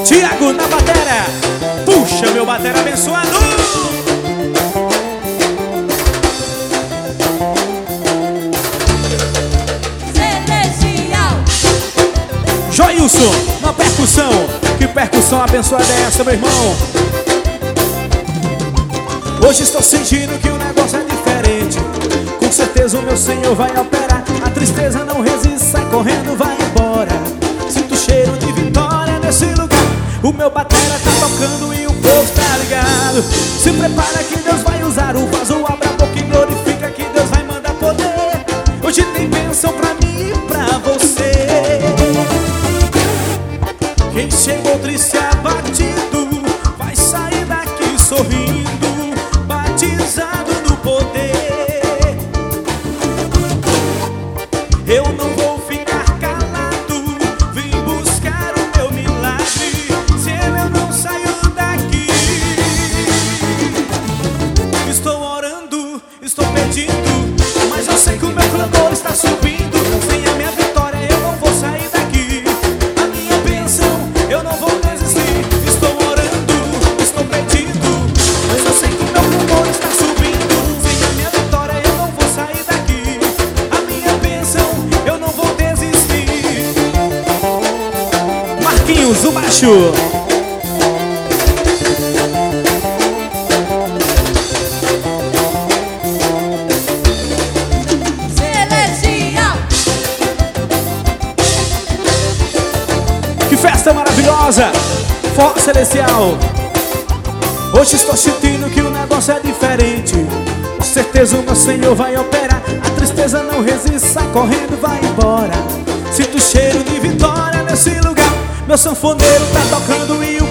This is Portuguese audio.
Tiago na batera. Puxa, meu batera abençoado. Celestial. Joilson na percussão. Que percussão abençoada é essa, meu irmão? Hoje estou sentindo que o negócio é diferente. Com certeza o meu Senhor vai operar. A tristeza não resiste, sai correndo, vai embora. Sinto o cheiro de vitória nesse lugar. O meu batera tá tocando e o povo tá ligado. Se prepara que Deus vai usar o vaso. Abra a boca e glorifica que Deus vai mandar poder. Hoje tem bênção pra mim e pra você. Quem chegou triste abatido vai sair daqui sorrindo, batizado no poder. Eu não vou ficar calado, vim buscar o meu milagre. Se eu não saio daqui, estou orando, estou pedindo, mas eu sei que o meu clamor está subindo. Sem a minha vitória eu não vou sair daqui. A minha bênção eu não vou desistir. Estou orando, estou pedindo, mas eu sei que o meu clamor está subindo. Sem a minha vitória eu não vou sair daqui. A minha bênção eu não vou desistir. Marquinhos, o baixo. Celestial. Que festa maravilhosa! Força Celestial. Hoje estou sentindo que o negócio é diferente. Com certeza o meu Senhor vai operar. A tristeza não resiste, sai correndo, vai embora. Sinto o cheiro de vitória nesse lugar. Meu sanfoneiro tá tocando e o